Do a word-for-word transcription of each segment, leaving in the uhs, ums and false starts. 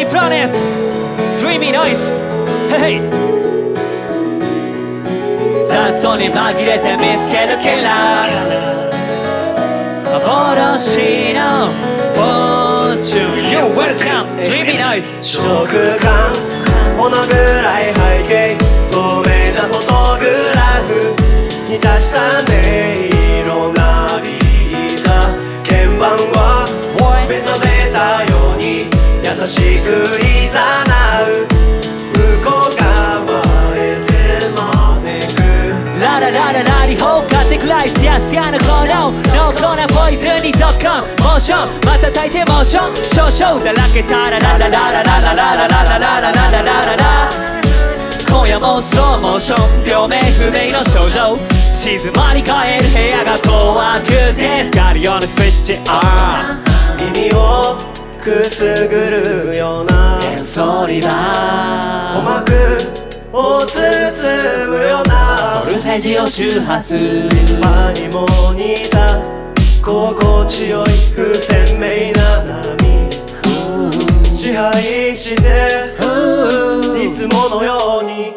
プラネット Dreamy Noise ヘイ雑音に紛れて見つけるキラー幻の Fortune You're welcome Dreamy Noise 食感このぐらい背景透明なフォトグラフに足した音色なびいた鍵盤は目覚めたように優しくいざなう向こう側へ手招くラララララリホーカテクライスやすやの炎濃厚なポイズンにゾッコンモーションまたたいてモーション少々だらけたらララララララララララララララララ今夜もスローモーション両名不明の症状静まり返る部屋が怖くて光るようなスイッチオン耳をくすぐるような演奏リバー鼓膜を包むようなソルフェジオ周波数今にも似た心地よい不鮮明な波支配していつものように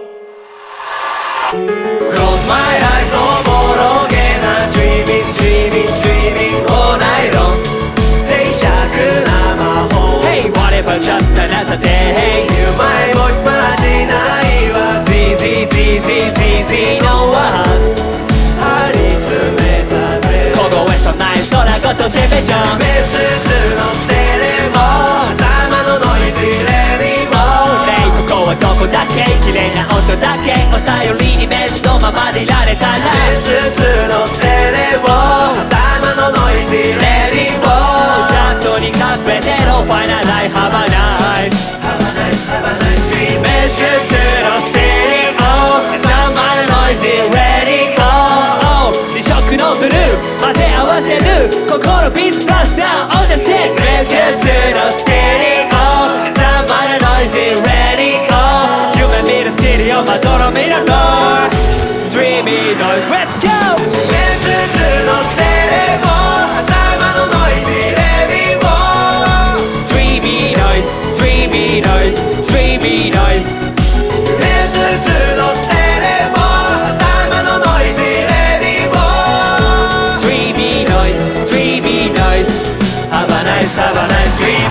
Close my eyes おぼろげな Dreaming Dreaming Dreaming all night long 脆弱な魔法 Hey whatever just another day Hear my voice まじないわ Z Z Z Z Z Z no one 張り詰めたぜ凍えそうない空ごとテベジョン別々のステレオ頭のノイズ入れにもねえここはどこだっけ綺麗な音だけお便りにメッシュのままでいられたら別々のステレオ頭のノイズ入れにも雑音に隠れてのファイナルライフ Have a nice Have a nice, have a nice dream メッシュのステレオ生のノイズレディオ二色のブルー混ぜ合わせる心ビーツプラスサウンドセットメッシュのステレオ生のノイズレディオ夢見るステレオまどろみのゴー Dreamy Noise Let's go 別々のステレオ頭のノイズ入れにも Dreamy Noise Dreamy Noise Dreamy Noise 別々のステレオ頭のノイズ入れにも Dreamy Noise Dreamy Noise Have a nice, have a nice dream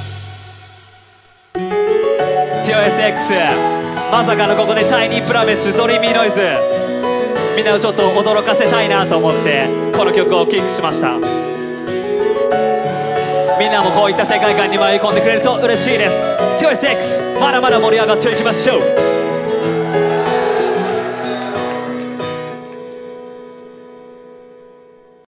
ティーオーエスエックス まさかのここでタイニープラネッツドリーミーノイズみんなをちょっと驚かせたいなと思ってこの曲をキックしました。みんなもこういった世界観に迷い込んでくれると嬉しいです。 ティーオーエスエックス まだまだ盛り上がっていきましょう。